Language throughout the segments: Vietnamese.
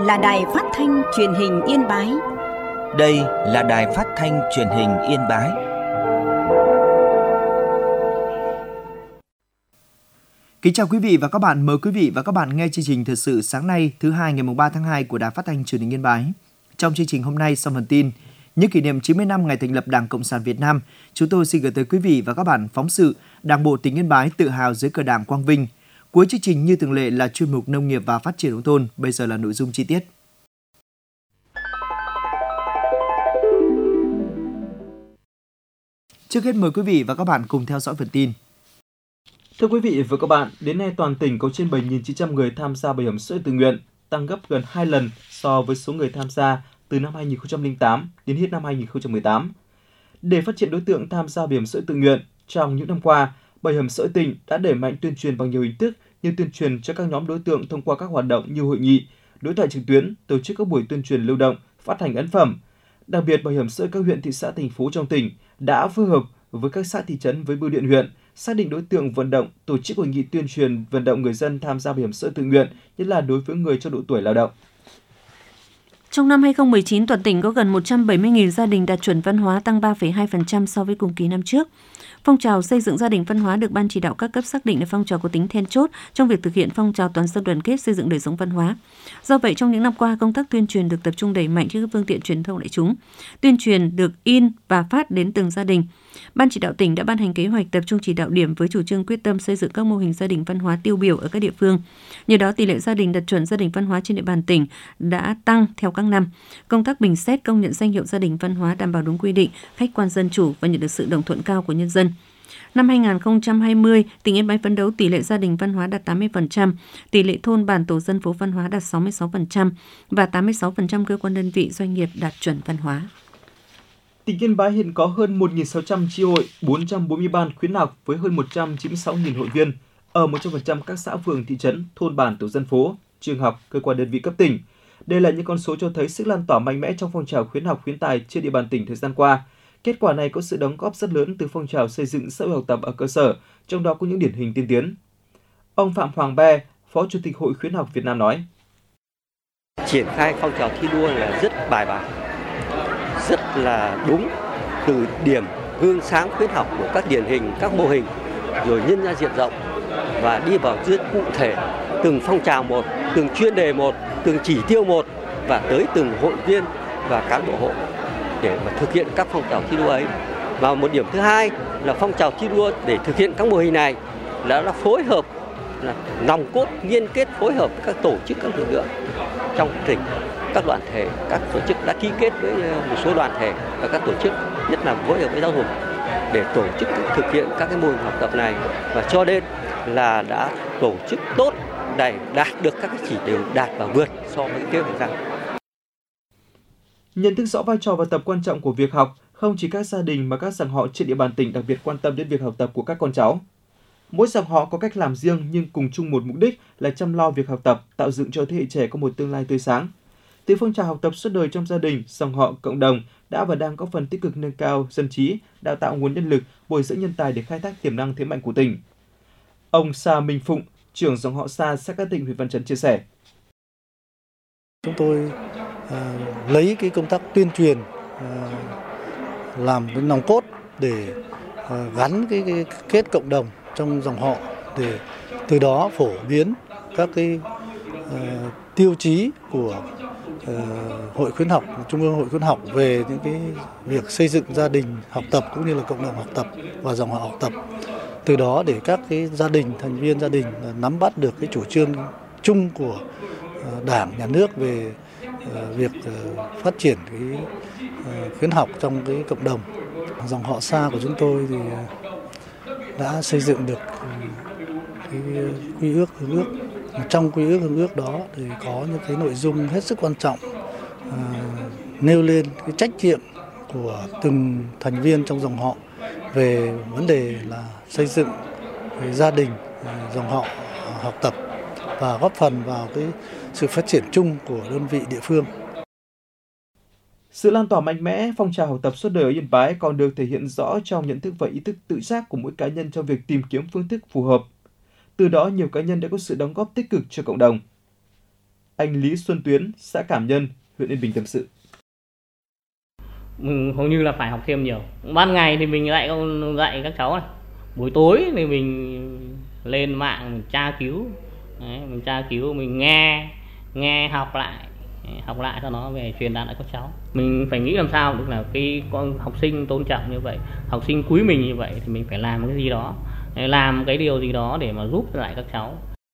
là Đài Phát thanh Truyền hình Yên Bái. Đây là Đài Phát thanh Truyền hình Yên Bái. Kính chào quý vị và các bạn, mời quý vị và các bạn nghe chương trình Thời sự sáng nay thứ hai ngày 3 tháng 2 của Đài Phát thanh Truyền hình Yên Bái. Trong chương trình hôm nay, sau phần tin, những kỷ niệm 90 năm ngày thành lập Đảng Cộng sản Việt Nam, chúng tôi xin gửi tới quý vị và các bạn phóng sự Đảng bộ tỉnh Yên Bái tự hào dưới cờ Đảng quang vinh. Cuối chương trình như thường lệ là chuyên mục Nông nghiệp và Phát triển nông thôn. Bây giờ là nội dung chi tiết. Trước hết mời quý vị và các bạn cùng theo dõi phần tin. Thưa quý vị và các bạn, đến nay toàn tỉnh có trên 7.900 người tham gia bảo hiểm xã hội tự nguyện, tăng gấp gần 2 lần so với số người tham gia từ năm 2008 đến hết năm 2018. Để phát triển đối tượng tham gia bảo hiểm xã hội tự nguyện, trong những năm qua, Bảo hiểm xã hội tỉnh đã đẩy mạnh tuyên truyền bằng nhiều hình thức như tuyên truyền cho các nhóm đối tượng thông qua các hoạt động như hội nghị, đối thoại trực tuyến, tổ chức các buổi tuyên truyền lưu động, phát hành ấn phẩm. Đặc biệt, Bảo hiểm xã hội các huyện, thị xã, thành phố trong tỉnh đã phối hợp với các xã thị trấn với bưu điện huyện, xác định đối tượng vận động, tổ chức hội nghị tuyên truyền vận động người dân tham gia bảo hiểm xã hội tự nguyện, nhất là đối với người trong độ tuổi lao động. Trong năm 2019, toàn tỉnh có gần 170.000 gia đình đạt chuẩn văn hóa, tăng 3,2% so với cùng kỳ năm trước. Phong trào xây dựng gia đình văn hóa được Ban chỉ đạo các cấp xác định là phong trào có tính then chốt trong việc thực hiện phong trào toàn dân đoàn kết xây dựng đời sống văn hóa. Do vậy, trong những năm qua, công tác tuyên truyền được tập trung đẩy mạnh trên các phương tiện truyền thông đại chúng. Tuyên truyền được in và phát đến từng gia đình. Ban chỉ đạo tỉnh đã ban hành kế hoạch tập trung chỉ đạo điểm với chủ trương quyết tâm xây dựng các mô hình gia đình văn hóa tiêu biểu ở các địa phương. Nhờ đó, tỷ lệ gia đình đạt chuẩn gia đình văn hóa trên địa bàn tỉnh đã tăng theo các năm. Công tác bình xét công nhận danh hiệu gia đình văn hóa đảm bảo đúng quy định, khách quan dân chủ và nhận được sự đồng thuận cao của nhân dân. Năm 2020, tỉnh Yên Bái phấn đấu tỷ lệ gia đình văn hóa đạt 80%, tỷ lệ thôn bản tổ dân phố văn hóa đạt 66% và 86% cơ quan đơn vị doanh nghiệp đạt chuẩn văn hóa. Tỉnh Yên Bái hiện có hơn 1.600 chi hội, 440 ban khuyến học với hơn 196.000 hội viên ở 100% các xã phường, thị trấn, thôn bản tổ dân phố, trường học, cơ quan đơn vị cấp tỉnh. Đây là những con số cho thấy sức lan tỏa mạnh mẽ trong phong trào khuyến học khuyến tài trên địa bàn tỉnh thời gian qua. Kết quả này có sự đóng góp rất lớn từ phong trào xây dựng xã hội học tập ở cơ sở, trong đó có những điển hình tiên tiến. Ông Phạm Hoàng Be, Phó Chủ tịch Hội Khuyến học Việt Nam nói: Triển khai phong trào thi đua là rất bài bản, rất là đúng, từ điểm gương sáng khuyến học của các điển hình, các mô hình, rồi nhân ra diện rộng và đi vào rất cụ thể, từng phong trào một, từng chuyên đề một, từng chỉ tiêu một và tới từng hội viên và cán bộ hội để mà thực hiện các phong trào thi đua ấy. Và một điểm thứ hai là phong trào thi đua để thực hiện các mô hình này là phối hợp, là nòng cốt liên kết phối hợp với các tổ chức, các lực lượng trong tỉnh, các đoàn thể, các tổ chức đã ký kết với một số đoàn thể và các tổ chức, nhất là phối hợp với giáo dục để tổ chức thực hiện các cái mô hình học tập này, và cho nên là đã tổ chức tốt để đạt được các cái chỉ tiêu đạt và vượt so với kế hoạch ra. Nhận thức rõ vai trò và tầm quan trọng của việc học, không chỉ các gia đình mà các dòng họ trên địa bàn tỉnh đặc biệt quan tâm đến việc học tập của các con cháu. Mỗi dòng họ có cách làm riêng nhưng cùng chung một mục đích là chăm lo việc học tập, tạo dựng cho thế hệ trẻ có một tương lai tươi sáng. Từ phong trào học tập suốt đời trong gia đình, dòng họ, cộng đồng đã và đang có phần tích cực nâng cao dân trí, đào tạo nguồn nhân lực, bồi dưỡng nhân tài để khai thác tiềm năng thế mạnh của tỉnh. Ông Sa Minh Phụng, trưởng dòng họ Sa, xã Cát Tịnh, huyện Văn Chấn chia sẻ: Chúng tôi lấy cái công tác tuyên truyền làm cái nòng cốt để gắn cái kết cộng đồng trong dòng họ, để từ đó phổ biến các cái tiêu chí của Hội khuyến học, Trung ương Hội khuyến học về những cái việc xây dựng gia đình học tập cũng như là cộng đồng học tập và dòng họ học tập. Từ đó để các cái gia đình, thành viên gia đình nắm bắt được cái chủ trương chung của Đảng, Nhà nước về việc phát triển cái khuyến học trong cái cộng đồng. Dòng họ Sa của chúng tôi thì đã xây dựng được cái quy ước hương ước. Trong quy ước hương ước đó thì có những cái nội dung hết sức quan trọng, nêu lên cái trách nhiệm của từng thành viên trong dòng họ về vấn đề là xây dựng cái gia đình, dòng họ học tập và góp phần vào cái sự phát triển chung của đơn vị địa phương. Sự lan tỏa mạnh mẽ phong trào học tập suốt đời ở Yên Bái còn được thể hiện rõ trong nhận thức và ý thức tự giác của mỗi cá nhân trong việc tìm kiếm phương thức phù hợp. Từ đó, nhiều cá nhân đã có sự đóng góp tích cực cho cộng đồng. Anh Lý Xuân Tuyến, xã Cảm Nhân, huyện Yên Bình tâm sự. Hầu như là phải học thêm nhiều. Ban ngày thì mình dạy các cháu này. Buổi tối thì mình lên mạng mình tra cứu. Đấy, mình tra cứu, mình nghe học lại cho nó về truyền đạt lại các cháu. Mình phải nghĩ làm sao được là cái con học sinh tôn trọng như vậy, học sinh quý mình như vậy thì mình phải làm cái gì đó, làm cái điều gì đó để mà giúp lại các cháu.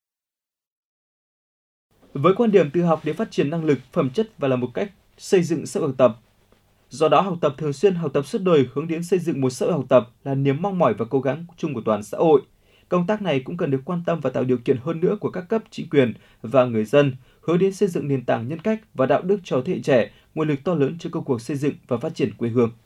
Với quan điểm từ học để phát triển năng lực, phẩm chất và là một cách xây dựng xã hội học tập. Do đó, học tập thường xuyên, học tập suốt đời hướng đến xây dựng một xã hội học tập là niềm mong mỏi và cố gắng chung của toàn xã hội. Công tác này cũng cần được quan tâm và tạo điều kiện hơn nữa của các cấp chính quyền và người dân, hướng đến xây dựng nền tảng nhân cách và đạo đức cho thế hệ trẻ, nguồn lực to lớn cho công cuộc xây dựng và phát triển quê hương.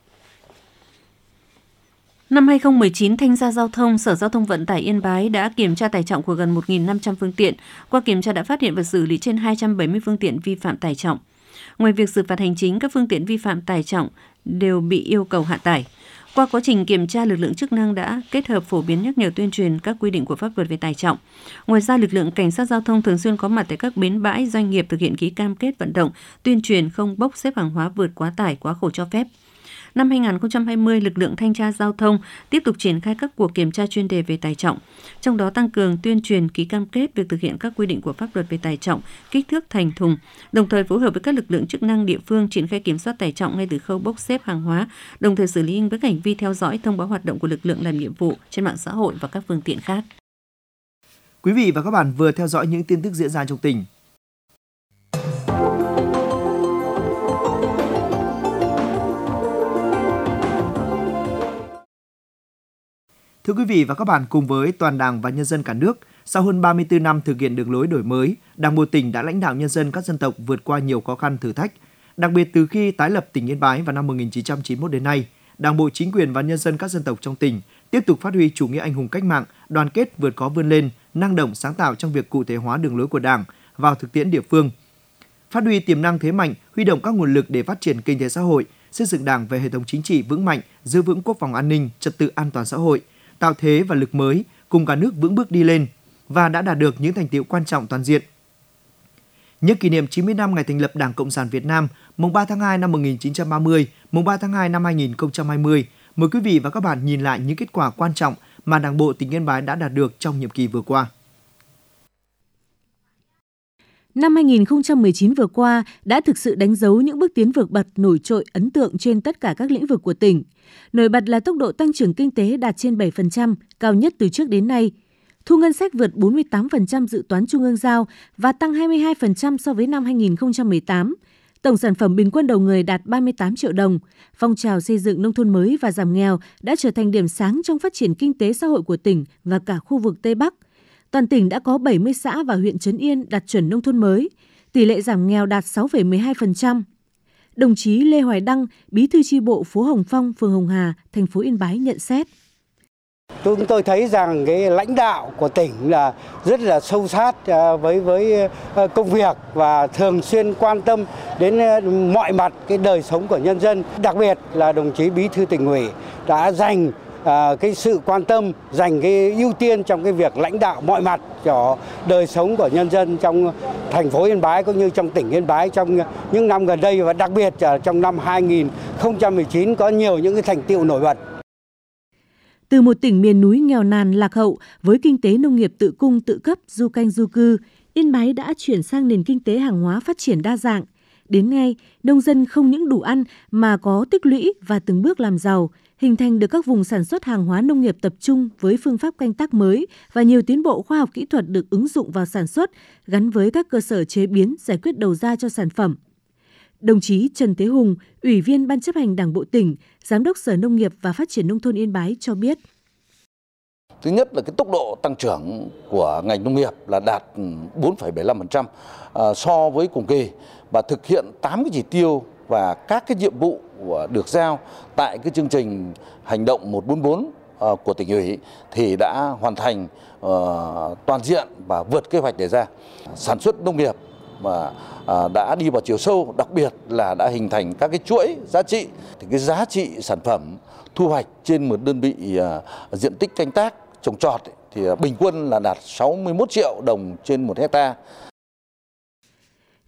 Năm 2019, Thanh tra Giao thông, Sở Giao thông Vận tải Yên Bái đã kiểm tra tải trọng của gần 1.500 phương tiện. Qua kiểm tra đã phát hiện và xử lý trên 270 phương tiện vi phạm tải trọng. Ngoài việc xử phạt hành chính, các phương tiện vi phạm tải trọng đều bị yêu cầu hạ tải. Qua quá trình kiểm tra, lực lượng chức năng đã kết hợp phổ biến nhắc nhở tuyên truyền các quy định của pháp luật về tải trọng. Ngoài ra, lực lượng cảnh sát giao thông thường xuyên có mặt tại các bến bãi, doanh nghiệp thực hiện ký cam kết vận động, tuyên truyền không bốc xếp hàng hóa vượt quá tải, quá khổ cho phép. Năm 2020, lực lượng thanh tra giao thông tiếp tục triển khai các cuộc kiểm tra chuyên đề về tải trọng, trong đó tăng cường tuyên truyền ký cam kết việc thực hiện các quy định của pháp luật về tải trọng, kích thước thành thùng, đồng thời phối hợp với các lực lượng chức năng địa phương triển khai kiểm soát tải trọng ngay từ khâu bốc xếp hàng hóa, đồng thời xử lý nghiêm các hành vi theo dõi, thông báo hoạt động của lực lượng làm nhiệm vụ trên mạng xã hội và các phương tiện khác. Quý vị và các bạn vừa theo dõi những tin tức diễn ra trong tỉnh. Thưa quý vị và các bạn, cùng với toàn Đảng và nhân dân cả nước, sau hơn 34 năm thực hiện đường lối đổi mới, Đảng bộ tỉnh đã lãnh đạo nhân dân các dân tộc vượt qua nhiều khó khăn thử thách. Đặc biệt từ khi tái lập tỉnh Yên Bái vào năm 1991 đến nay, Đảng bộ, chính quyền và nhân dân các dân tộc trong tỉnh tiếp tục phát huy chủ nghĩa anh hùng cách mạng, đoàn kết vượt khó vươn lên, năng động sáng tạo trong việc cụ thể hóa đường lối của Đảng vào thực tiễn địa phương. Phát huy tiềm năng thế mạnh, huy động các nguồn lực để phát triển kinh tế xã hội, xây dựng Đảng về hệ thống chính trị vững mạnh, giữ vững quốc phòng an ninh, trật tự an toàn xã hội, tạo thế và lực mới cùng cả nước vững bước đi lên và đã đạt được những thành tựu quan trọng toàn diện. Nhân kỷ niệm 90 năm ngày thành lập Đảng Cộng sản Việt Nam, mùng 3 tháng 2 năm 1930, mùng 3 tháng 2 năm 2020, mời quý vị và các bạn nhìn lại những kết quả quan trọng mà Đảng bộ tỉnh Yên Bái đã đạt được trong nhiệm kỳ vừa qua. Năm 2019 vừa qua đã thực sự đánh dấu những bước tiến vượt bậc nổi trội ấn tượng trên tất cả các lĩnh vực của tỉnh. Nổi bật là tốc độ tăng trưởng kinh tế đạt trên 7%, cao nhất từ trước đến nay. Thu ngân sách vượt 48% dự toán Trung ương giao và tăng 22% so với năm 2018. Tổng sản phẩm bình quân đầu người đạt 38 triệu đồng. Phong trào xây dựng nông thôn mới và giảm nghèo đã trở thành điểm sáng trong phát triển kinh tế xã hội của tỉnh và cả khu vực Tây Bắc. Toàn tỉnh đã có 70 xã và huyện Trấn Yên đạt chuẩn nông thôn mới, tỷ lệ giảm nghèo đạt 6,12%. Đồng chí Lê Hoài Đăng, Bí thư chi bộ phố Hồng Phong, phường Hồng Hà, thành phố Yên Bái nhận xét. Chúng tôi thấy rằng cái lãnh đạo của tỉnh là rất là sâu sát với công việc và thường xuyên quan tâm đến mọi mặt cái đời sống của nhân dân. Đặc biệt là đồng chí Bí thư Tỉnh ủy đã dành cái sự quan tâm, dành cái ưu tiên trong cái việc lãnh đạo mọi mặt cho đời sống của nhân dân trong thành phố Yên Bái cũng như trong tỉnh Yên Bái trong những năm gần đây, và đặc biệt là trong năm 2019 có nhiều những cái thành tựu nổi bật. Từ một tỉnh miền núi nghèo nàn lạc hậu với kinh tế nông nghiệp tự cung tự cấp, du canh du cư, Yên Bái đã chuyển sang nền kinh tế hàng hóa phát triển đa dạng. Đến nay, nông dân không những đủ ăn mà có tích lũy và từng bước làm giàu, hình thành được các vùng sản xuất hàng hóa nông nghiệp tập trung với phương pháp canh tác mới và nhiều tiến bộ khoa học kỹ thuật được ứng dụng vào sản xuất, gắn với các cơ sở chế biến, giải quyết đầu ra cho sản phẩm. Đồng chí Trần Thế Hùng, Ủy viên Ban chấp hành Đảng bộ tỉnh, Giám đốc Sở Nông nghiệp và Phát triển Nông thôn Yên Bái cho biết. Thứ nhất là cái tốc độ tăng trưởng của ngành nông nghiệp là đạt 4,75% so với cùng kỳ và thực hiện 8 cái chỉ tiêu và các cái nhiệm vụ được giao tại cái chương trình hành động 144 của tỉnh ủy thì đã hoàn thành toàn diện và vượt kế hoạch đề ra. Sản xuất nông nghiệp mà đã đi vào chiều sâu, đặc biệt là đã hình thành các cái chuỗi giá trị. Thì cái giá trị sản phẩm thu hoạch trên một đơn vị diện tích canh tác trồng trọt thì bình quân là đạt 61 triệu đồng trên 1 hectare.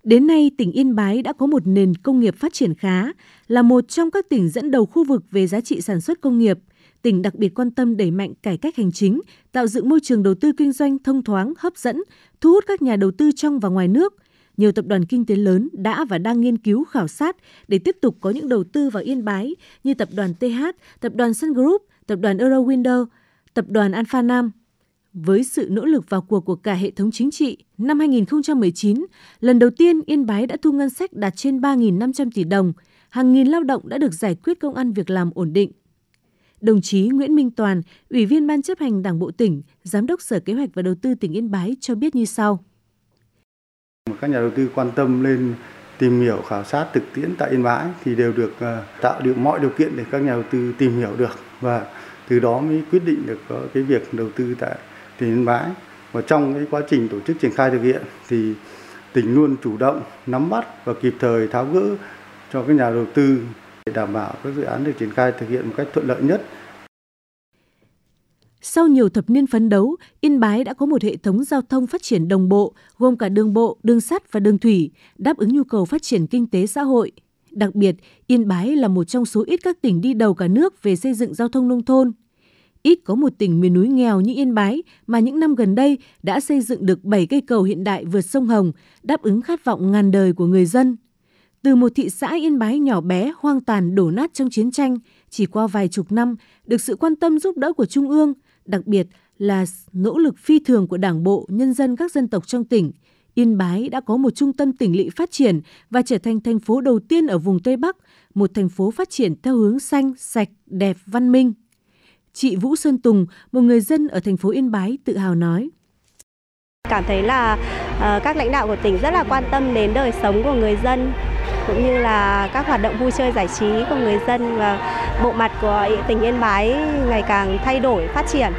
Đến nay, tỉnh Yên Bái đã có một nền công nghiệp phát triển khá, là một trong các tỉnh dẫn đầu khu vực về giá trị sản xuất công nghiệp. Tỉnh đặc biệt quan tâm đẩy mạnh cải cách hành chính, tạo dựng môi trường đầu tư kinh doanh thông thoáng, hấp dẫn, thu hút các nhà đầu tư trong và ngoài nước. Nhiều tập đoàn kinh tế lớn đã và đang nghiên cứu khảo sát để tiếp tục có những đầu tư vào Yên Bái như tập đoàn TH, tập đoàn Sun Group, tập đoàn Eurowindow, tập đoàn Alpha Nam. Với sự nỗ lực vào cuộc của cả hệ thống chính trị, năm 2019, lần đầu tiên Yên Bái đã thu ngân sách đạt trên 3.500 tỷ đồng, hàng nghìn lao động đã được giải quyết công ăn việc làm ổn định. Đồng chí Nguyễn Minh Toàn, Ủy viên Ban chấp hành Đảng bộ tỉnh, Giám đốc Sở Kế hoạch và Đầu tư tỉnh Yên Bái cho biết như sau. Các nhà đầu tư quan tâm lên tìm hiểu khảo sát thực tiễn tại Yên Bái thì đều được tạo được mọi điều kiện để các nhà đầu tư tìm hiểu được và từ đó mới quyết định được có cái việc đầu tư tại tỉnh Yên Bái. Và trong cái quá trình tổ chức triển khai thực hiện thì tỉnh luôn chủ động nắm bắt và kịp thời tháo gỡ cho các nhà đầu tư để đảm bảo các dự án được triển khai thực hiện một cách thuận lợi nhất. Sau nhiều thập niên phấn đấu, Yên Bái đã có một hệ thống giao thông phát triển đồng bộ, gồm cả đường bộ, đường sắt và đường thủy, đáp ứng nhu cầu phát triển kinh tế xã hội. Đặc biệt, Yên Bái là một trong số ít các tỉnh đi đầu cả nước về xây dựng giao thông nông thôn. Ít có một tỉnh miền núi nghèo như Yên Bái mà những năm gần đây đã xây dựng được 7 cây cầu hiện đại vượt sông Hồng, đáp ứng khát vọng ngàn đời của người dân. Từ một thị xã Yên Bái nhỏ bé, hoang tàn, đổ nát trong chiến tranh, chỉ qua vài chục năm, được sự quan tâm giúp đỡ của Trung ương, đặc biệt là nỗ lực phi thường của Đảng bộ, nhân dân các dân tộc trong tỉnh, Yên Bái đã có một trung tâm tỉnh lỵ phát triển và trở thành thành phố đầu tiên ở vùng Tây Bắc, một thành phố phát triển theo hướng xanh, sạch, đẹp, văn minh. Chị Vũ Sơn Tùng, một người dân ở thành phố Yên Bái tự hào nói. Cảm thấy là các lãnh đạo của tỉnh rất là quan tâm đến đời sống của người dân, cũng như là các hoạt động vui chơi giải trí của người dân, và bộ mặt của tỉnh Yên Bái ngày càng thay đổi, phát triển.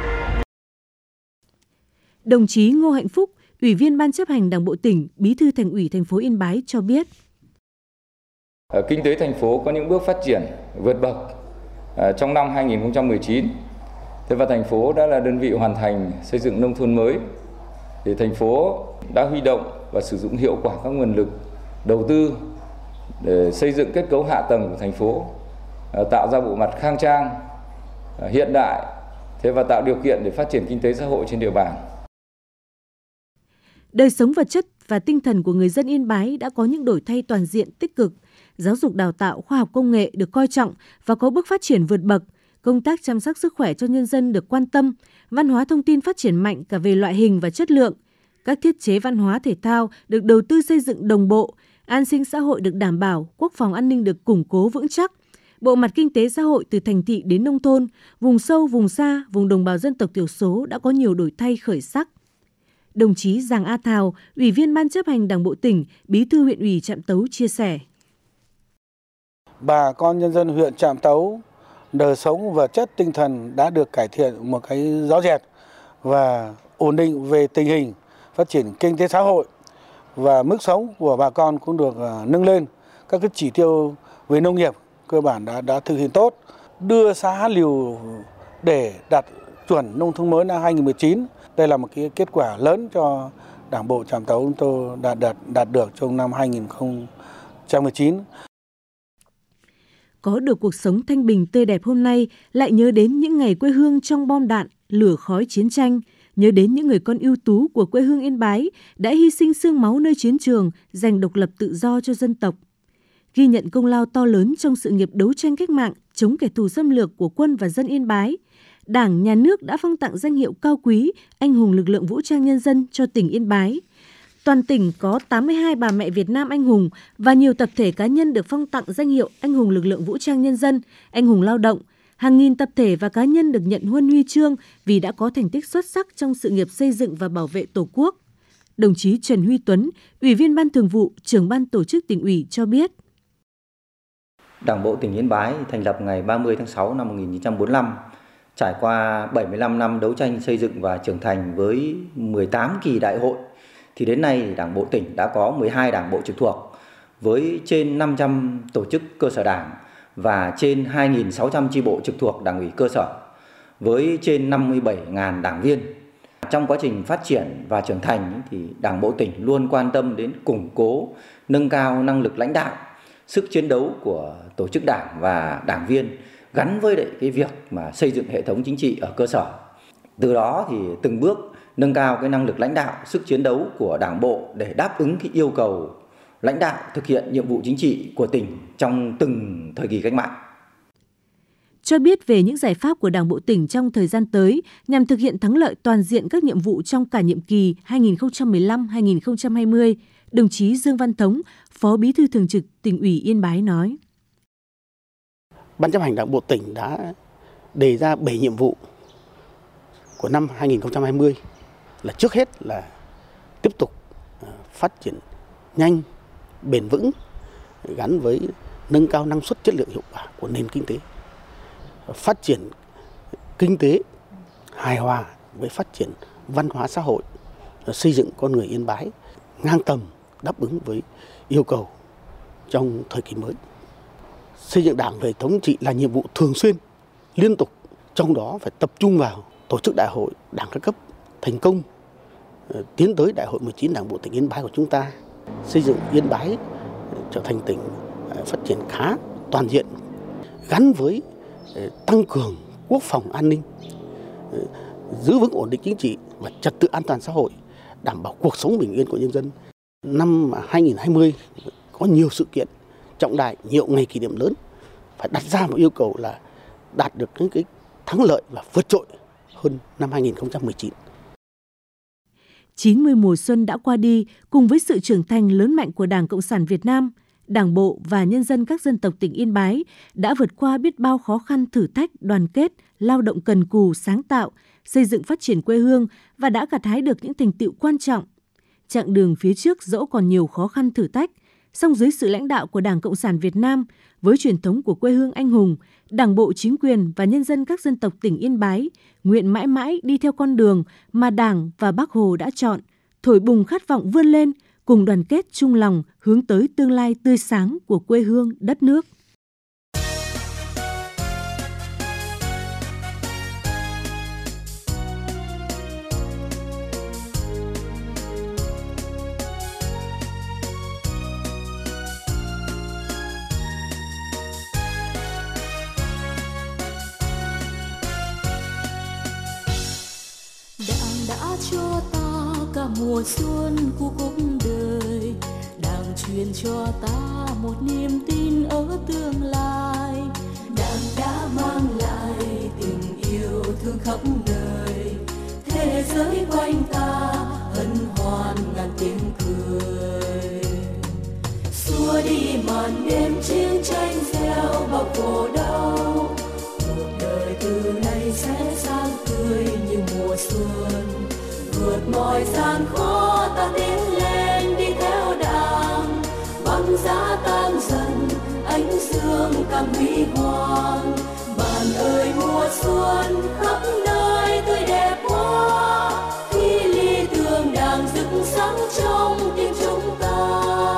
Đồng chí Ngô Hạnh Phúc, Ủy viên Ban chấp hành Đảng bộ tỉnh, Bí thư Thành ủy thành phố Yên Bái cho biết. Kinh tế thành phố có những bước phát triển vượt bậc trong năm 2019. Thế và thành phố đã là đơn vị hoàn thành xây dựng nông thôn mới. Thì thành phố đã huy động và sử dụng hiệu quả các nguồn lực đầu tư để xây dựng kết cấu hạ tầng của thành phố, tạo ra bộ mặt khang trang, hiện đại, thế và tạo điều kiện để phát triển kinh tế xã hội trên địa bàn. Đời sống vật chất và tinh thần của người dân Yên Bái đã có những đổi thay toàn diện tích cực. Giáo dục đào tạo, khoa học công nghệ được coi trọng và có bước phát triển vượt bậc. Công tác chăm sóc sức khỏe cho nhân dân được quan tâm. Văn hóa thông tin phát triển mạnh cả về loại hình và chất lượng. Các thiết chế văn hóa thể thao được đầu tư xây dựng đồng bộ. An sinh xã hội được đảm bảo, quốc phòng an ninh được củng cố vững chắc. Bộ mặt kinh tế xã hội từ thành thị đến nông thôn, vùng sâu, vùng xa, vùng đồng bào dân tộc thiểu số đã có nhiều đổi thay khởi sắc. Đồng chí Giàng A Thào, Ủy viên Ban chấp hành Đảng bộ tỉnh, Bí thư huyện ủy Trạm Tấu chia sẻ. Bà con nhân dân huyện Trạm Tấu, đời sống vật chất tinh thần đã được cải thiện một cái rõ rệt và ổn định về tình hình phát triển kinh tế xã hội, và mức sống của bà con cũng được nâng lên. Các cái chỉ tiêu về nông nghiệp cơ bản đã thực hiện tốt, đưa xã Hát Liều để đạt chuẩn nông thôn mới năm 2019. Đây là một cái kết quả lớn cho Đảng bộ Trạm Tấu chúng tôi đạt được trong năm 2019. Có được cuộc sống thanh bình tươi đẹp hôm nay, lại nhớ đến những ngày quê hương trong bom đạn, lửa khói chiến tranh, nhớ đến những người con ưu tú của quê hương Yên Bái đã hy sinh xương máu nơi chiến trường, giành độc lập tự do cho dân tộc. Ghi nhận công lao to lớn trong sự nghiệp đấu tranh cách mạng chống kẻ thù xâm lược của quân và dân Yên Bái, Đảng, Nhà nước đã phong tặng danh hiệu cao quý anh hùng lực lượng vũ trang nhân dân cho tỉnh Yên Bái. Toàn tỉnh có 82 bà mẹ Việt Nam anh hùng và nhiều tập thể cá nhân được phong tặng danh hiệu anh hùng lực lượng vũ trang nhân dân, anh hùng lao động. Hàng nghìn tập thể và cá nhân được nhận huân huy chương vì đã có thành tích xuất sắc trong sự nghiệp xây dựng và bảo vệ Tổ quốc. Đồng chí Trần Huy Tuấn, Ủy viên Ban Thường vụ, Trưởng ban Tổ chức Tỉnh ủy cho biết. Đảng bộ tỉnh Yên Bái thành lập ngày 30 tháng 6 năm 1945, trải qua 75 năm đấu tranh xây dựng và trưởng thành với 18 kỳ đại hội, thì đến nay Đảng bộ tỉnh đã có 12 đảng bộ trực thuộc với trên 500 tổ chức cơ sở đảng và trên 2.600 chi bộ trực thuộc Đảng ủy cơ sở với trên 57.000 đảng viên. Trong quá trình phát triển và trưởng thành thì Đảng bộ tỉnh luôn quan tâm đến củng cố, nâng cao năng lực lãnh đạo, sức chiến đấu của tổ chức đảng và đảng viên gắn với cái việc mà xây dựng hệ thống chính trị ở cơ sở. Từ đó thì từng bước nâng cao cái năng lực lãnh đạo, sức chiến đấu của Đảng bộ để đáp ứng cái yêu cầu lãnh đạo thực hiện nhiệm vụ chính trị của tỉnh trong từng thời kỳ cách mạng. Cho biết về những giải pháp của Đảng bộ tỉnh trong thời gian tới nhằm thực hiện thắng lợi toàn diện các nhiệm vụ trong cả nhiệm kỳ 2015-2020, đồng chí Dương Văn Thống, Phó Bí thư Thường trực Tỉnh ủy Yên Bái nói: Ban chấp hành Đảng bộ tỉnh đã đề ra 7 nhiệm vụ của năm 2020 là trước hết là tiếp tục phát triển nhanh, bền vững gắn với nâng cao năng suất, chất lượng, hiệu quả của nền kinh tế, phát triển kinh tế hài hòa với phát triển văn hóa xã hội, xây dựng con người Yên Bái ngang tầm đáp ứng với yêu cầu trong thời kỳ mới. Xây dựng Đảng về hệ thống chính trị là nhiệm vụ thường xuyên, liên tục, trong đó phải tập trung vào tổ chức đại hội Đảng các cấp thành công, tiến tới Đại hội 19 Đảng bộ tỉnh Yên Bái của chúng ta, xây dựng Yên Bái trở thành tỉnh phát triển khá toàn diện, gắn với tăng cường quốc phòng an ninh, giữ vững ổn định chính trị và trật tự an toàn xã hội, đảm bảo cuộc sống bình yên của nhân dân. Năm 2020 có nhiều sự kiện trọng đại, nhiều ngày kỷ niệm lớn, phải đặt ra một yêu cầu là đạt được những cái thắng lợi và vượt trội hơn năm 2019. 90 mùa xuân đã qua đi, cùng với sự trưởng thành lớn mạnh của Đảng Cộng sản Việt Nam, Đảng bộ và nhân dân các dân tộc tỉnh Yên Bái đã vượt qua biết bao khó khăn, thử thách, đoàn kết, lao động cần cù, sáng tạo, xây dựng phát triển quê hương và đã gặt hái được những thành tựu quan trọng. Chặng đường phía trước dẫu còn nhiều khó khăn thử thách, song dưới sự lãnh đạo của Đảng Cộng sản Việt Nam, với truyền thống của quê hương anh hùng, Đảng bộ, chính quyền và nhân dân các dân tộc tỉnh Yên Bái nguyện mãi mãi đi theo con đường mà Đảng và Bác Hồ đã chọn, thổi bùng khát vọng vươn lên, cùng đoàn kết chung lòng hướng tới tương lai tươi sáng của quê hương đất nước. Đảng đã cho ta cả mùa xuân của cuộc đời, Đảng truyền cho ta một niềm tin ở tương lai. Đảng đã mang lại tình yêu thương khắp nơi, thế giới quanh ta hân hoan ngàn tiếng cười. Xua đi màn đêm chiến tranh gieo bao khổ đau, cuộc đời từ nay sẽ sáng tươi như mùa xuân. Vượt mọi gian khó ta tiến lên đi theo Đảng, băng giá tan dần ánh dương càng huy hoàng. Bạn ơi mùa xuân khắp nơi tươi đẹp quá, khi lý tưởng Đảng rực sáng trong tim chúng ta.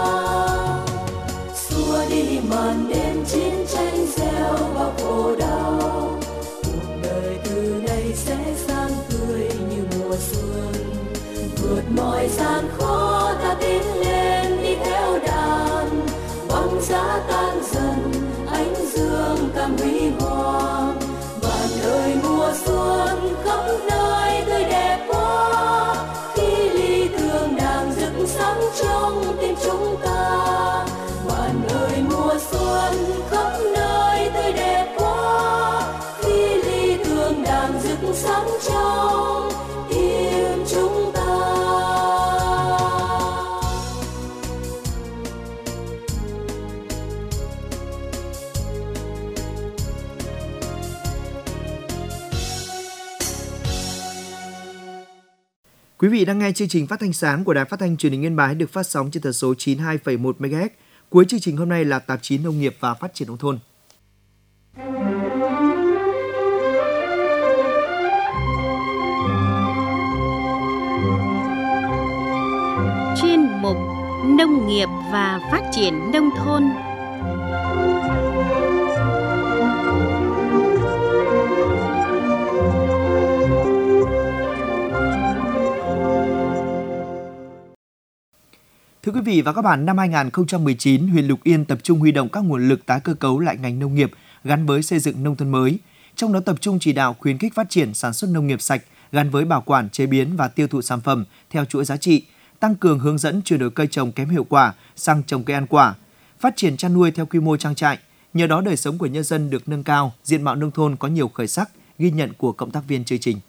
Xua đi màn đêm chiến tranh gieo bao khổ đau, cuộc đời từ nay sẽ sáng tươi như mùa xuân. Vượt mọi gian khó ta tiến lên đi theo Đảng, băng giá tan dần ánh dương càng huy hoàng. Bạn ơi mùa xuân khắp nơi tươi đẹp quá, khi lý tưởng Đảng rực sáng trong tim chúng ta. Bạn ơi mùa xuân khắp nơi tươi đẹp quá, khi lý tưởng Đảng rực sáng trong tim chúng ta. Quý vị đang nghe chương trình phát thanh sáng của Đài Phát thanh Truyền hình Yên Bái được phát sóng trên tần số 92,1 MHz. Cuối chương trình hôm nay là tạp chí Nông nghiệp và Phát triển nông thôn. Chuyên mục Nông nghiệp và Phát triển nông thôn. quý vị và các bạn, năm 2019, huyện Lục Yên tập trung huy động các nguồn lực tái cơ cấu lại ngành nông nghiệp gắn với xây dựng nông thôn mới. Trong đó tập trung chỉ đạo khuyến khích phát triển sản xuất nông nghiệp sạch gắn với bảo quản, chế biến và tiêu thụ sản phẩm theo chuỗi giá trị, tăng cường hướng dẫn chuyển đổi cây trồng kém hiệu quả sang trồng cây ăn quả, phát triển chăn nuôi theo quy mô trang trại. Nhờ đó đời sống của nhân dân được nâng cao, diện mạo nông thôn có nhiều khởi sắc, ghi nhận của cộng tác viên chương trình.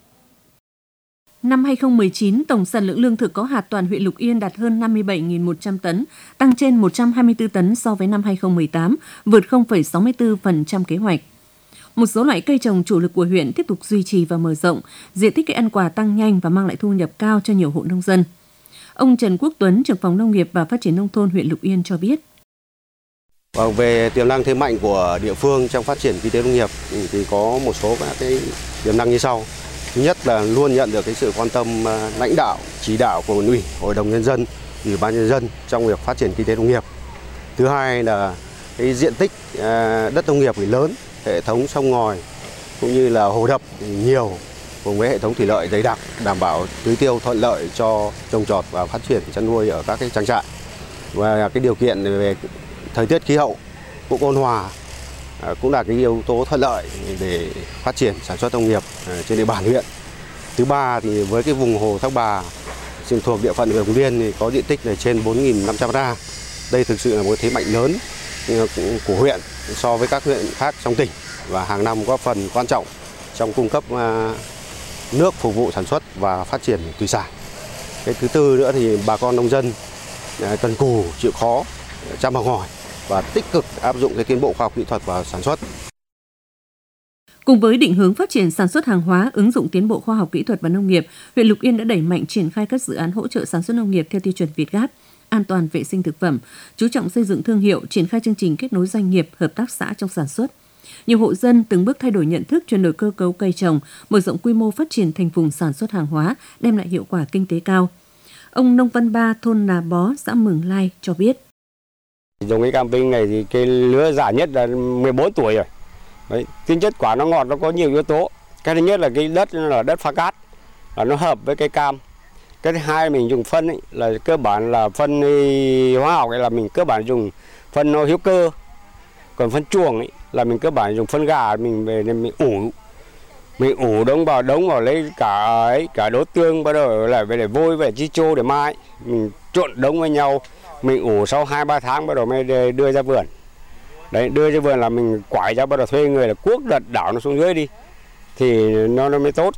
Năm 2019, tổng sản lượng lương thực có hạt toàn huyện Lục Yên đạt hơn 57.100 tấn, tăng trên 124 tấn so với năm 2018, vượt 0,64% kế hoạch. Một số loại cây trồng chủ lực của huyện tiếp tục duy trì và mở rộng, diện tích cây ăn quả tăng nhanh và mang lại thu nhập cao cho nhiều hộ nông dân. Ông Trần Quốc Tuấn, trưởng phòng Nông nghiệp và Phát triển Nông thôn huyện Lục Yên cho biết. Về tiềm năng thế mạnh của địa phương trong phát triển kinh tế nông nghiệp thì có một số các cái tiềm năng như sau. Thứ nhất là luôn nhận được cái sự quan tâm lãnh đạo, chỉ đạo của Huyện ủy, Hội đồng Nhân dân, Ủy ban Nhân dân trong việc phát triển kinh tế nông nghiệp. Thứ hai là cái diện tích đất nông nghiệp thì lớn, hệ thống sông ngòi cũng như là hồ đập thì nhiều, cùng với hệ thống thủy lợi dày đặc, đảm bảo tưới tiêu thuận lợi cho trồng trọt và phát triển chăn nuôi ở các cái trang trại. Và cái điều kiện về thời tiết khí hậu cũng ôn hòa cũng là cái yếu tố thuận lợi để phát triển sản xuất nông nghiệp trên địa bàn huyện. Thứ ba thì với cái vùng hồ Thác Bà thuộc địa phận huyện Lục Yên thì có diện tích là trên 4.500 ha. Đây thực sự là một thế mạnh lớn của huyện so với các huyện khác trong tỉnh và hàng năm có phần quan trọng trong cung cấp nước phục vụ sản xuất và phát triển thủy sản. Cái thứ tư nữa thì bà con nông dân cần cù, chịu khó, chăm học hỏi và tích cực áp dụng cái tiến bộ khoa học kỹ thuật vào sản xuất. Cùng với định hướng phát triển sản xuất hàng hóa, ứng dụng tiến bộ khoa học kỹ thuật và nông nghiệp, huyện Lục Yên đã đẩy mạnh triển khai các dự án hỗ trợ sản xuất nông nghiệp theo tiêu chuẩn Việt-Gap, an toàn vệ sinh thực phẩm, chú trọng xây dựng thương hiệu, triển khai chương trình kết nối doanh nghiệp, hợp tác xã trong sản xuất. Nhiều hộ dân từng bước thay đổi nhận thức, chuyển đổi cơ cấu cây trồng, mở rộng quy mô phát triển thành vùng sản xuất hàng hóa, đem lại hiệu quả kinh tế cao. Ông Nông Văn Ba, thôn Nà Bó, xã Mường Lai cho biết. Giống cái cam vinh này thì cái lứa già nhất là 14 tuổi rồi. Đấy, tính chất quả nó ngọt, nó có nhiều yếu tố. Cái thứ nhất là cái đất là đất pha cát, là nó hợp với cây cam. Cái thứ hai mình dùng phân ấy, là cơ bản là phân hóa học ấy, là mình cơ bản dùng phân hữu cơ. Còn phân chuồng ấy, là mình cơ bản dùng phân gà, mình về nên mình ủ đống vào lấy cả đỗ tương, bắt đầu lại về để vôi về chi chô để mai mình trộn đống với nhau, mình ủ sau 2-3 tháng bắt đầu mới đưa ra vườn. Đấy, đưa ra vườn là mình quải ra, bắt đầu thuê người là cuốc đợt đảo nó xuống dưới đi thì nó mới tốt.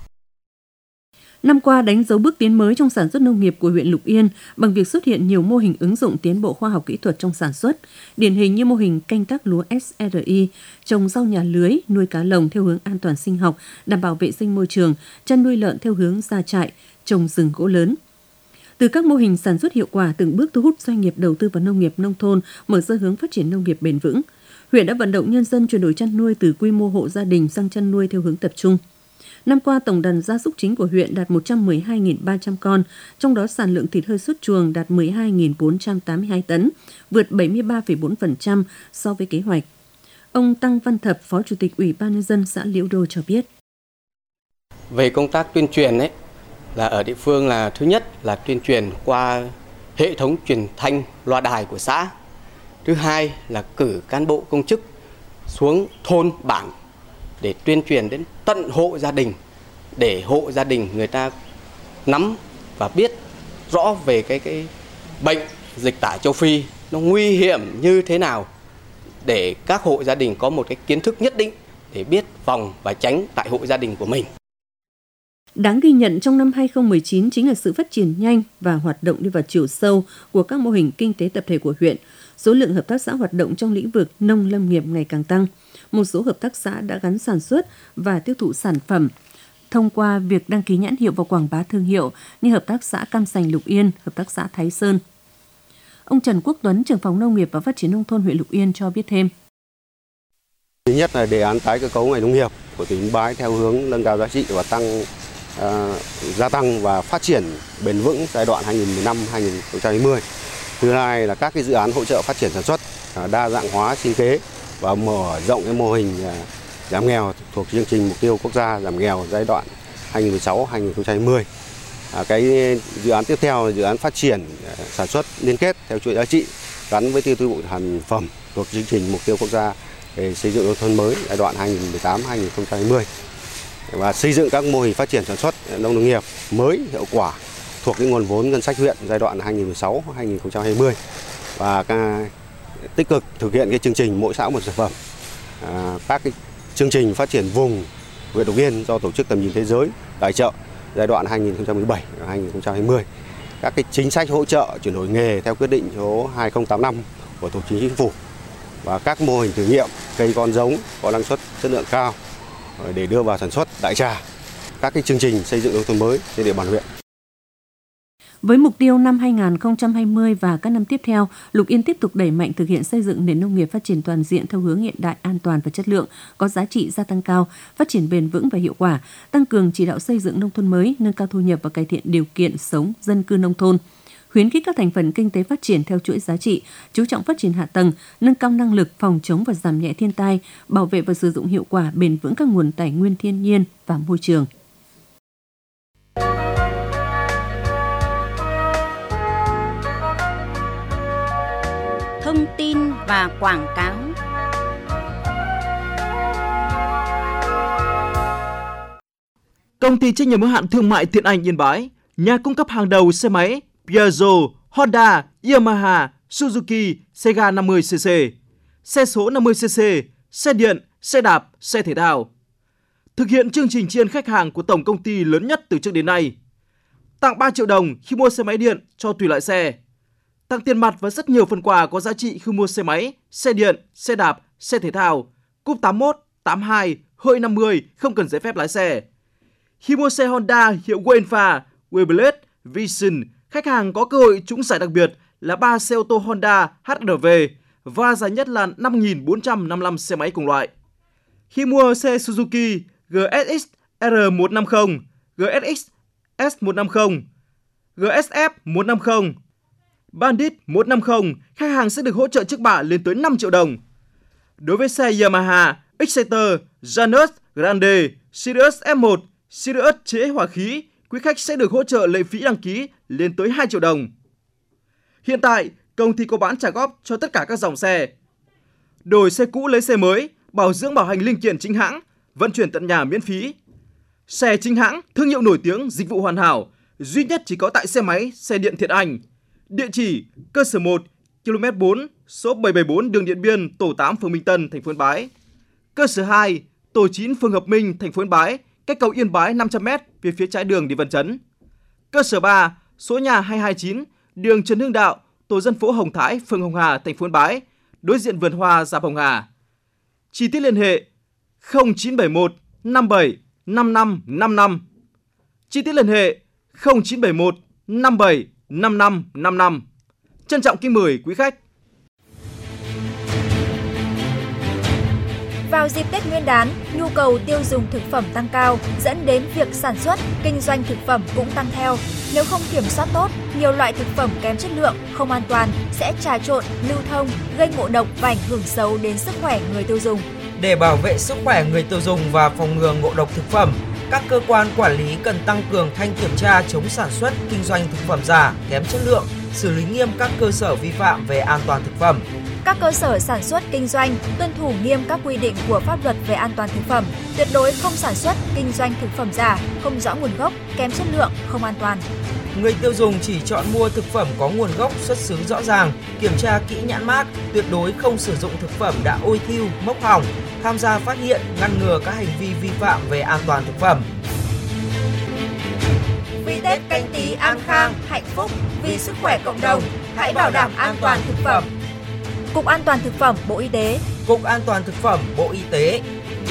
Năm qua đánh dấu bước tiến mới trong sản xuất nông nghiệp của huyện Lục Yên bằng việc xuất hiện nhiều mô hình ứng dụng tiến bộ khoa học kỹ thuật trong sản xuất, điển hình như mô hình canh tác lúa SRI, trồng rau nhà lưới, nuôi cá lồng theo hướng an toàn sinh học, đảm bảo vệ sinh môi trường, chăn nuôi lợn theo hướng gia trại, trồng rừng gỗ lớn. Từ các mô hình sản xuất hiệu quả từng bước thu hút doanh nghiệp đầu tư vào nông nghiệp nông thôn, mở ra hướng phát triển nông nghiệp bền vững. Huyện đã vận động nhân dân chuyển đổi chăn nuôi từ quy mô hộ gia đình sang chăn nuôi theo hướng tập trung. Năm qua, tổng đàn gia súc chính của huyện đạt 112.300 con, trong đó sản lượng thịt hơi xuất chuồng đạt 12.482 tấn, vượt 73,4% so với kế hoạch. Ông Tăng Văn Thập, Phó Chủ tịch Ủy ban Nhân dân xã Liễu Đô cho biết. Về công tác tuyên truyền ấy, là ở địa phương là thứ nhất là tuyên truyền qua hệ thống truyền thanh loa đài của xã. Thứ hai là cử cán bộ công chức xuống thôn bản để tuyên truyền đến tận hộ gia đình, để hộ gia đình người ta nắm và biết rõ về cái bệnh dịch tả châu Phi nó nguy hiểm như thế nào, để các hộ gia đình có một cái kiến thức nhất định để biết phòng và tránh tại hộ gia đình của mình. Đáng ghi nhận trong năm 2019 chính là sự phát triển nhanh và hoạt động đi vào chiều sâu của các mô hình kinh tế tập thể của huyện. Số lượng hợp tác xã hoạt động trong lĩnh vực nông lâm nghiệp ngày càng tăng. Một số hợp tác xã đã gắn sản xuất và tiêu thụ sản phẩm thông qua việc đăng ký nhãn hiệu và quảng bá thương hiệu như hợp tác xã Cam Sành Lục Yên, hợp tác xã Thái Sơn. Ông Trần Quốc Tuấn, trưởng phòng Nông nghiệp và Phát triển Nông thôn huyện Lục Yên cho biết thêm. Thứ nhất là đề án tái cơ cấu ngành nông nghiệp của tỉnh Yên Bái theo hướng nâng cao giá trị và gia tăng và phát triển bền vững giai đoạn 2015-2020. Thứ hai là các cái dự án hỗ trợ phát triển sản xuất, đa dạng hóa sinh kế và mở rộng cái mô hình giảm nghèo thuộc chương trình mục tiêu quốc gia giảm nghèo giai đoạn 2016-2020. Cái dự án tiếp theo là dự án phát triển sản xuất liên kết theo chuỗi giá trị gắn với tiêu thụ sản phẩm thuộc chương trình mục tiêu quốc gia về xây dựng nông thôn mới giai đoạn 2018-2020 và xây dựng các mô hình phát triển sản xuất nông nghiệp mới hiệu quả thuộc cái nguồn vốn ngân sách huyện giai đoạn 2016-2020 và tích cực thực hiện cái chương trình mỗi xã một sản phẩm, các cái chương trình phát triển vùng huyện Lục Yên do Tổ chức Tầm nhìn Thế giới tài trợ giai đoạn 2017-2020, các cái chính sách hỗ trợ chuyển đổi nghề theo quyết định số 2085 của Thủ tướng Chính phủ và các mô hình thử nghiệm cây con giống có năng suất chất lượng cao để đưa vào sản xuất đại trà, các cái chương trình xây dựng nông thôn mới trên địa bàn huyện. Với mục tiêu năm 2020 và các năm tiếp theo, Lục Yên tiếp tục đẩy mạnh thực hiện xây dựng nền nông nghiệp phát triển toàn diện theo hướng hiện đại, an toàn và chất lượng, có giá trị gia tăng cao, phát triển bền vững và hiệu quả, tăng cường chỉ đạo xây dựng nông thôn mới, nâng cao thu nhập và cải thiện điều kiện sống dân cư nông thôn. Khuyến khích các thành phần kinh tế phát triển theo chuỗi giá trị, chú trọng phát triển hạ tầng, nâng cao năng lực phòng chống và giảm nhẹ thiên tai, bảo vệ và sử dụng hiệu quả bền vững các nguồn tài nguyên thiên nhiên và môi trường. Thông tin và quảng cáo. Công ty trách nhiệm hữu hạn thương mại Thiện Anh Yên Bái, nhà cung cấp hàng đầu xe máy Piaggio, Honda, Yamaha, Suzuki, Sega 50cc, xe số 50cc, xe điện, xe đạp, xe thể thao. Thực hiện chương trình tri ân khách hàng của tổng công ty lớn nhất từ trước đến nay. Tặng 3 triệu đồng khi mua xe máy điện cho tùy loại xe. Tặng tiền mặt và rất nhiều phần quà có giá trị khi mua xe máy, xe điện, xe đạp, xe thể thao, cúp 81, 82, hơi 50 không cần giấy phép lái xe. Khi mua xe Honda hiệu Wainfa, Wayblade, Vision, khách hàng có cơ hội trúng giải đặc biệt là 3 xe ô tô Honda HR-V và giải nhất là 5.455 xe máy cùng loại. Khi mua xe Suzuki GSX R150, GSX S150, GSF 150, Bandit 150, khách hàng sẽ được hỗ trợ trước bạ lên tới 5 triệu đồng. Đối với xe Yamaha, Exciter, Janus, Grande, Sirius F1, Sirius chế hỏa khí, quý khách sẽ được hỗ trợ lệ phí đăng ký lên tới 2 triệu đồng. Hiện tại, công ty có bán trả góp cho tất cả các dòng xe. Đổi xe cũ lấy xe mới, bảo dưỡng bảo hành linh kiện chính hãng, vận chuyển tận nhà miễn phí. Xe chính hãng, thương hiệu nổi tiếng, dịch vụ hoàn hảo, duy nhất chỉ có tại xe máy, xe điện Thiện Anh. Địa chỉ: cơ sở 1, km 4, số 774 đường Điện Biên, tổ 8, phường Minh Tân, thành phố Yên Bái. Cơ sở 2, tổ 9, phường Hợp Minh, thành phố Yên Bái, cách cầu Yên Bái 500m về phía trái đường đi Văn Chấn. Cơ sở 3, số nhà 229, đường Trần Hưng Đạo, tổ dân phố Hồng Thái, phường Hồng Hà, thành phố Yên Bái, đối diện vườn hoa Dạp Hồng Hà. Chi tiết liên hệ 0971 57 55 55. Chi tiết liên hệ 0971 57 55 55. Trân trọng kính mời quý khách. Vào dịp Tết Nguyên đán, nhu cầu tiêu dùng thực phẩm tăng cao, dẫn đến việc sản xuất, kinh doanh thực phẩm cũng tăng theo. Nếu không kiểm soát tốt, nhiều loại thực phẩm kém chất lượng, không an toàn sẽ trà trộn, lưu thông, gây ngộ độc và ảnh hưởng xấu đến sức khỏe người tiêu dùng. Để bảo vệ sức khỏe người tiêu dùng và phòng ngừa ngộ độc thực phẩm, các cơ quan quản lý cần tăng cường thanh kiểm tra chống sản xuất, kinh doanh thực phẩm giả, kém chất lượng, xử lý nghiêm các cơ sở vi phạm về an toàn thực phẩm. Các cơ sở sản xuất kinh doanh tuân thủ nghiêm các quy định của pháp luật về an toàn thực phẩm, tuyệt đối không sản xuất, kinh doanh thực phẩm giả, không rõ nguồn gốc, kém chất lượng, không an toàn. Người tiêu dùng chỉ chọn mua thực phẩm có nguồn gốc xuất xứ rõ ràng, kiểm tra kỹ nhãn mác, tuyệt đối không sử dụng thực phẩm đã ôi thiu, mốc hỏng, tham gia phát hiện, ngăn ngừa các hành vi vi phạm về an toàn thực phẩm. Vì Tết Canh Tý an khang, hạnh phúc, vì sức khỏe cộng đồng, hãy bảo đảm an toàn thực phẩm. Cục An toàn thực phẩm, Bộ Y tế. Cục An toàn thực phẩm, Bộ Y tế.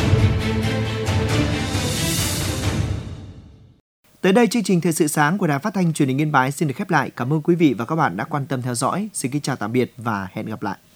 Tới đây, chương trình Thời sự sáng của Đài Phát thanh Truyền hình Yên Bái xin được khép lại. Cảm ơn quý vị và các bạn đã quan tâm theo dõi. Xin kính chào tạm biệt và hẹn gặp lại.